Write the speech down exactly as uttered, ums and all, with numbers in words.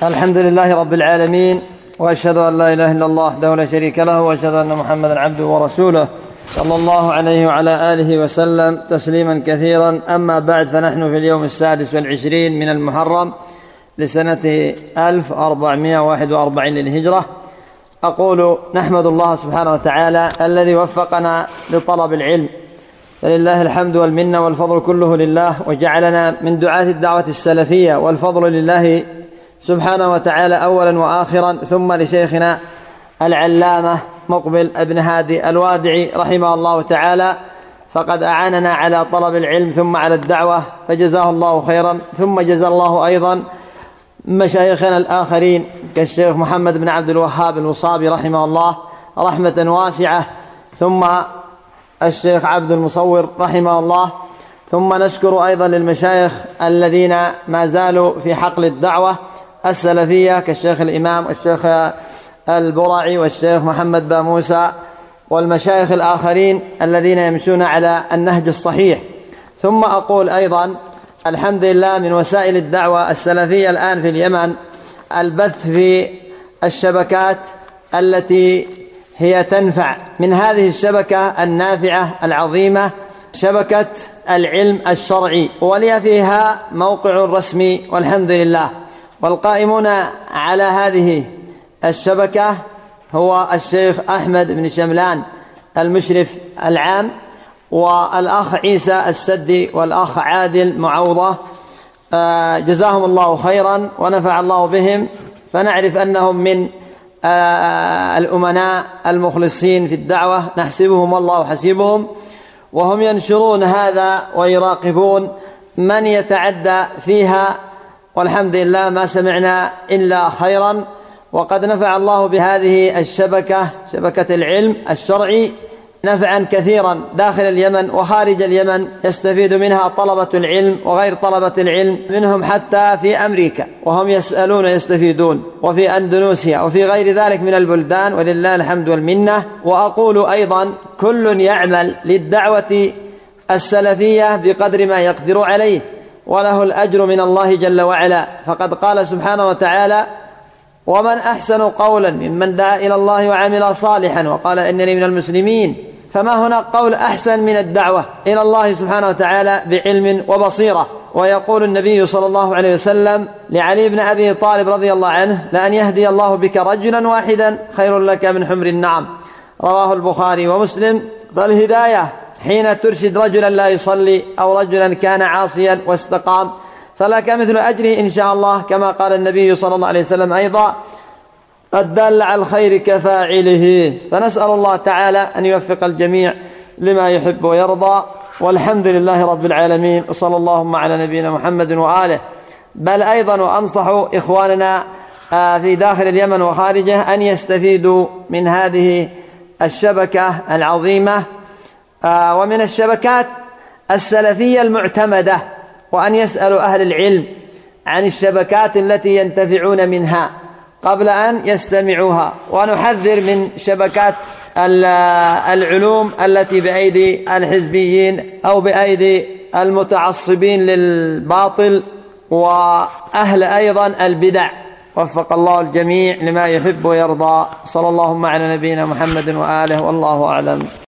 الحمد لله رب العالمين، وأشهد أن لا إله إلا الله وحده لا شريك له، وأشهد أن محمدا عبده ورسوله صلى الله عليه وعلى آله وسلم تسليما كثيرا. أما بعد، فنحن في اليوم السادس والعشرين من المحرم لسنة ألف وأربعمائة وواحد وأربعين للهجرة. أقول نحمد الله سبحانه وتعالى الذي وفقنا لطلب العلم، فلله الحمد والمنة والفضل كله لله، وجعلنا من دعاة الدعوة السلفية، والفضل لله سبحانه وتعالى أولا وآخرا، ثم لشيخنا العلامة مقبل ابن هادي الوادعي رحمه الله تعالى، فقد أعاننا على طلب العلم ثم على الدعوة، فجزاه الله خيرا. ثم جزا الله أيضا مشايخنا الآخرين كالشيخ محمد بن عبد الوهاب الوصابي رحمه الله رحمة واسعة، ثم الشيخ عبد المصور رحمه الله. ثم نشكر أيضا للمشايخ الذين ما زالوا في حقل الدعوة السلفية كالشيخ الإمام والشيخ البرعي والشيخ محمد باموسى، والمشايخ الآخرين الذين يمشون على النهج الصحيح. ثم أقول أيضا الحمد لله من وسائل الدعوة السلفية الآن في اليمن البث في الشبكات التي هي تنفع. من هذه الشبكة النافعة العظيمة شبكة العلم الشرعي، ولي فيها موقع رسمي والحمد لله. والقائمون على هذه الشبكة هو الشيخ أحمد بن شملان المشرف العام، والأخ عيسى السدي، والأخ عادل معوضة، جزاهم الله خيرا ونفع الله بهم. فنعرف أنهم من الأمناء المخلصين في الدعوة، نحسبهم والله حسيبهم، وهم ينشرون هذا ويراقبون من يتعدى فيها، والحمد لله ما سمعنا إلا خيرا. وقد نفع الله بهذه الشبكة، شبكة العلم الشرعي، نفعا كثيرا داخل اليمن وخارج اليمن، يستفيد منها طلبة العلم وغير طلبة العلم، منهم حتى في أمريكا وهم يسألون يستفيدون، وفي أندونيسيا وفي غير ذلك من البلدان، ولله الحمد والمنة. وأقول أيضا كل يعمل للدعوة السلفية بقدر ما يقدر عليه، وله الأجر من الله جل وعلا، فقد قال سبحانه وتعالى: ومن أحسن قولا ممن دعا إلى الله وعمل صالحا وقال إنني من المسلمين. فما هنا قول أحسن من الدعوة إلى الله سبحانه وتعالى بعلم وبصيرة. ويقول النبي صلى الله عليه وسلم لعلي بن أبي طالب رضي الله عنه: لأن يهدي الله بك رجلا واحدا خير لك من حمر النعم، رواه البخاري ومسلم. فالهداية حين ترشد رجلا لا يصلي أو رجلا كان عاصيا واستقام فلك مثل أجره إن شاء الله، كما قال النبي صلى الله عليه وسلم أيضا: الدال على الخير كفاعله. فنسأل الله تعالى أن يوفق الجميع لما يحب ويرضى، والحمد لله رب العالمين، وصلى اللهم على نبينا محمد وآله. بل أيضا وأنصح إخواننا في داخل اليمن وخارجه أن يستفيدوا من هذه الشبكة العظيمة ومن الشبكات السلفية المعتمدة، وأن يسألوا أهل العلم عن الشبكات التي ينتفعون منها قبل أن يستمعوها. ونحذر من شبكات العلوم التي بأيدي الحزبيين أو بأيدي المتعصبين للباطل وأهل أيضا البدع. وفق الله الجميع لما يحب ويرضى. صلى اللهم على نبينا محمد وآله، والله أعلم.